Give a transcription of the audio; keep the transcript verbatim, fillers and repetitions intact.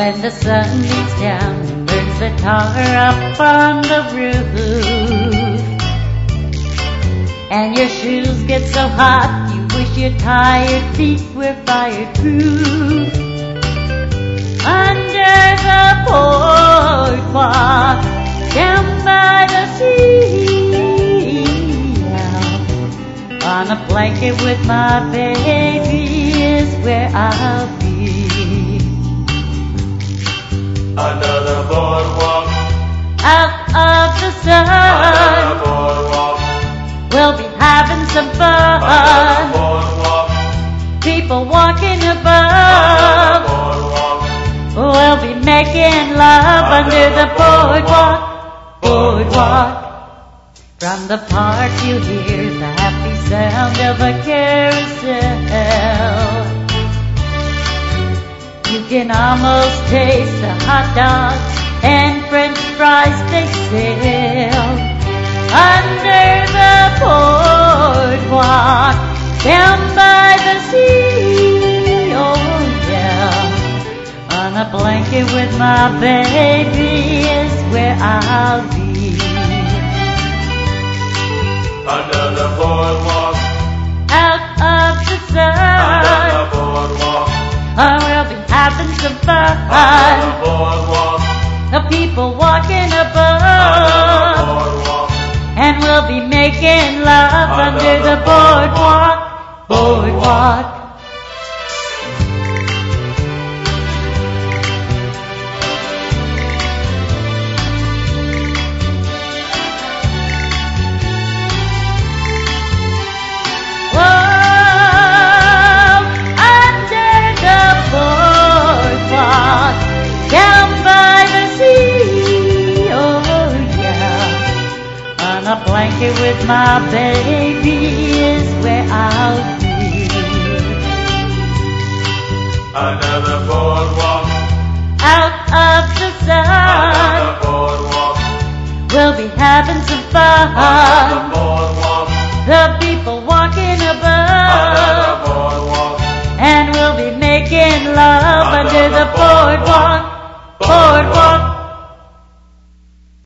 When the sun beats down, burns the tar up on the roof, and your shoes get so hot you wish your tired feet were fireproof. Under the boardwalk, down by the sea, on a blanket with my baby is where I'll be. Under the boardwalk, out of the sun, under the boardwalk, we'll be having some fun. under the boardwalk, People walking under above, the boardwalk, we'll be making love Under under the the boardwalk, boardwalk. boardwalk. From the park you hear the happy sound of a carousel. You can almost taste the hot dogs and French fries they sell. Under the boardwalk, down by the sea, oh yeah. On a blanket with my baby is where I'll be. under the boardwalk, Out of the under sun, the boardwalk, oh, we'll be having some under the fun. boardwalk, The people walking under the above, boardwalk, and we'll be making love Under under the the boardwalk, boardwalk. Whoa, under the boardwalk, down by the sea, oh yeah. On a blanket with my baby is where I'll be. under the boardwalk, Out of the under sun, the boardwalk, we'll be having some under the fun. boardwalk, The people walking under the above, boardwalk, and we'll be making love Under under the the boardwalk, boardwalk.